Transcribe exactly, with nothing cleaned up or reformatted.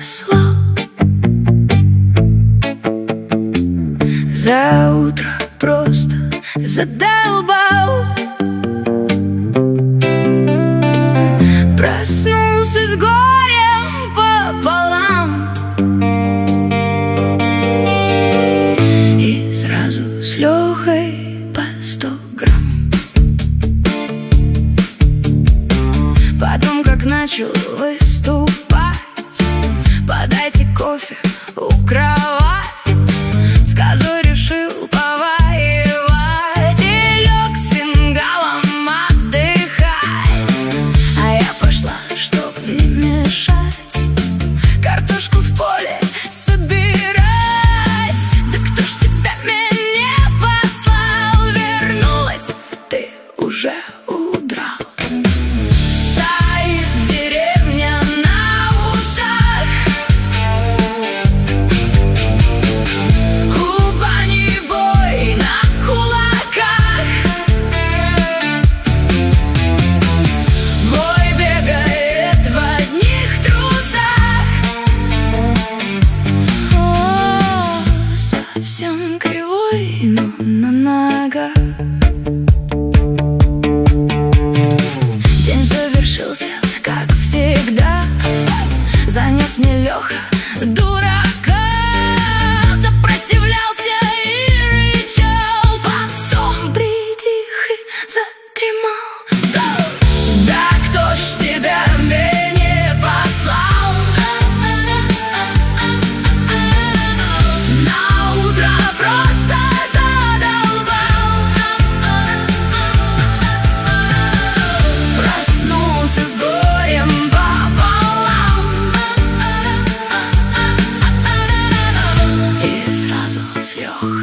послал. За утро просто задолбал. Проснулся с горем пополам и сразу с Лехой по сто грамм. Потом, как начал выступать, подайте кофе у кровать, с козой решил повоевать и лег с фингалом отдыхать. А я пошла, чтоб не мешать, картошку в поле собирать. Да кто ж тебя меня послал? Вернулась, ты уже удрал. Стоит деревня на ушах, у бани бой на кулаках. Бой бегает в одних трусах. О, совсем кривой, но на ногах. День завершился, как всегда. Занес мне Леха дурака, сопротивлялся и рычал, потом притих и задремал. Да, да кто ж тебя мне послал? На утро просто задолбал. Проснулся с горем пополам и сразу с Лехой